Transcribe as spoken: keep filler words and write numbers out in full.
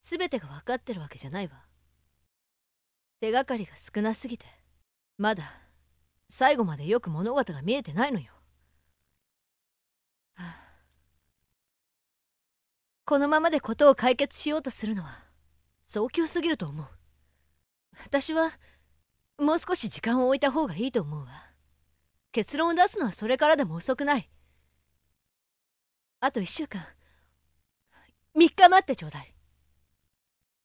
全てが分かってるわけじゃないわ。手がかりが少なすぎて、まだ最後までよく物事が見えてないのよ。はあ、このままで事を解決しようとするのは早急すぎると思う。私はもう少し時間を置いた方がいいと思うわ。結論を出すのはそれからでも遅くない。あといっしゅうかん、みっか待ってちょうだい。